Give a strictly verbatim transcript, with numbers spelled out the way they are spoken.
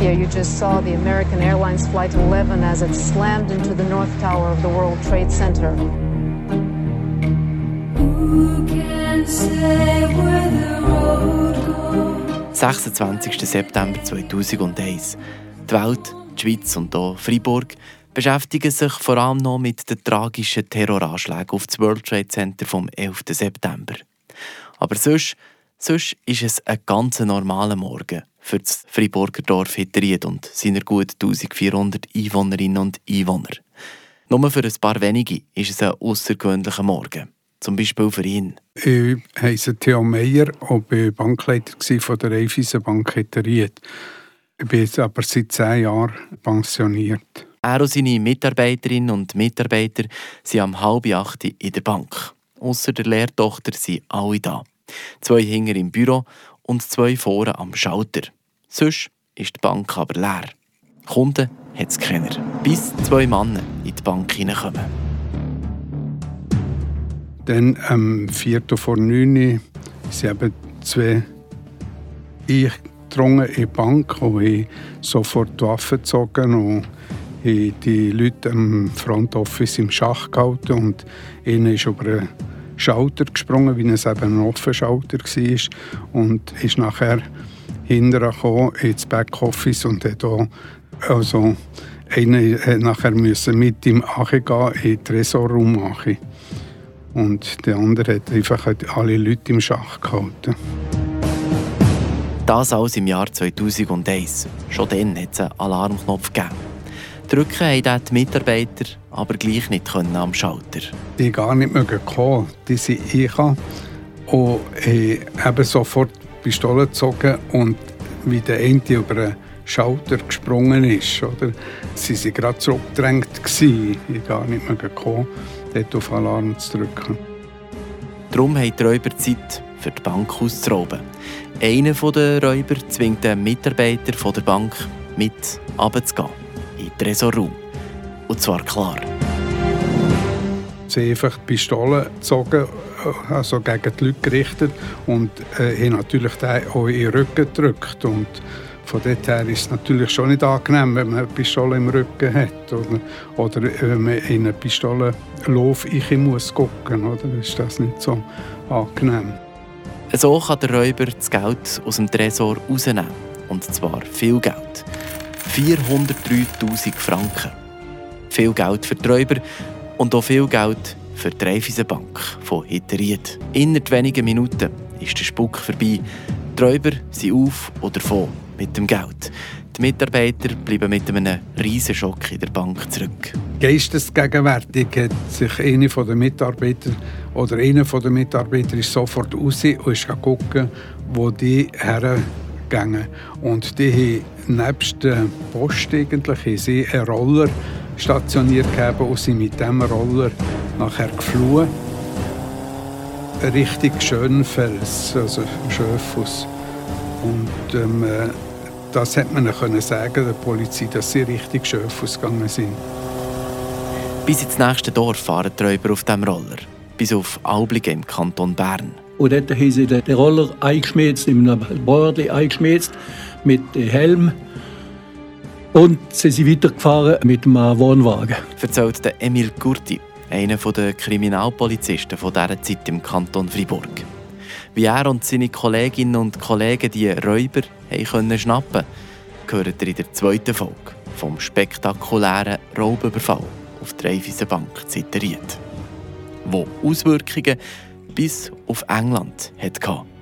Tokyo, you just saw the American Airlines Flight eleven as it slammed into the North Tower of the World Trade Center. Who can say where the road goes? sechsundzwanzigster September zweitausendeins. Die Welt, die Schweiz und auch Freiburg beschäftigen sich vor allem noch mit den tragischen Terroranschlägen auf das World Trade Center vom elften September. Aber sonst, sonst ist es ein ganz normaler Morgen für das Freiburger Dorf Hitteried und seine gut eintausendvierhundert Einwohnerinnen und Einwohner. Nur für ein paar wenige ist es ein außergewöhnlicher Morgen. Zum Beispiel für ihn. Ich heiße Theo Meyer und war Bankleiter von der Raiffeisenbank Hitteried. Ich bin jetzt aber seit zehn Jahren pensioniert. Er und seine Mitarbeiterinnen und Mitarbeiter sind am halb acht in der Bank. Ausser der Lehrtochter sind alle da. Zwei hinter im Büro und zwei vorne am Schalter. Sonst ist die Bank aber leer. Kunden hat es keiner. Bis zwei Männer in die Bank hineinkommen. Dann am Viertel vor neun sind eben zwei eingedrungen in die Bank und haben sofort die Waffen gezogen und haben die Leute am Front Office im Schach gehalten und einer ist über einen Schalter gesprungen, wie es eben ein offener Schalter war und ist nachher hinterher gekommen ins Backoffice und hat auch, also einer musste nachher mit ihm gehen in den Tresorraum. Und der andere hat einfach alle Leute im Schach gehalten. Das alles im Jahr zweitausendeins. Schon dann hat es einen Alarmknopf gegeben. Drücken haben die Mitarbeiter aber gleich nicht am Schalter. Die gar nicht kommen. Die sind reingekommen und haben eben sofort die Pistole gezogen. Und wie der eine über den Schalter gesprungen ist, oder, sie waren gerade zurückgedrängt. Die gar nicht gekommen, dort auf Alarm zu drücken. Darum haben die Räuber Zeit, für die Bank auszurauben. Einer der Räuber zwingt den Mitarbeiter der Bank, mit runterzugehen in den Tresorraum. Und zwar klar. Sie haben einfach die Pistole gezogen, also gegen die Leute gerichtet und äh, haben natürlich den auch in den Rücken gedrückt. Und von dort her ist es natürlich schon nicht angenehm, wenn man eine Pistole im Rücken hat. Oder, oder wenn man in eine Pistolenlauf muss gucken muss. Dann ist das nicht so angenehm. So kann der Räuber das Geld aus dem Tresor rausnehmen. Und zwar viel Geld. vierhundertdreitausend Franken. Viel Geld für die Räuber und auch viel Geld für die Raiffeisenbank von Hitteried. Innerhalb weniger Minuten ist der Spuk vorbei. Die Räuber sind auf oder davon mit dem Geld. Die Mitarbeiter bleiben mit einem riesen Schock in der Bank zurück. Geistesgegenwärtig hat sich einer der Mitarbeiter oder einer der Mitarbeiter ist sofort raus und ist gucken, wo die hergehen. Und die haben nebst der Post eigentlich haben sie einen Roller stationiert gegeben und sind mit diesem Roller nachher geflohen. Richtig Schönfels, also Schöfus. Und ähm, das hat man können sagen der Polizei, dass sie richtig Schöfus gegangen sind. Bis ins nächste Dorf fahren die Räuber auf diesem Roller. Bis auf Aubligen im Kanton Bern. Und dort haben sie den Roller eingeschmiert, in einem Bordel eingeschmiert, mit dem Helm. Und sie sind weitergefahren mit einem Wohnwagen. Erzählt der Emil Gurti, einer der Kriminalpolizisten dieser Zeit im Kanton Freiburg. Wie er und seine Kolleginnen und Kollegen die Räuber können schnappen konnten, gehört er in der zweiten Folge vom spektakulären Raubüberfall auf die Raiffeisenbank Hitteried, wo Auswirkungen bis auf England hatte.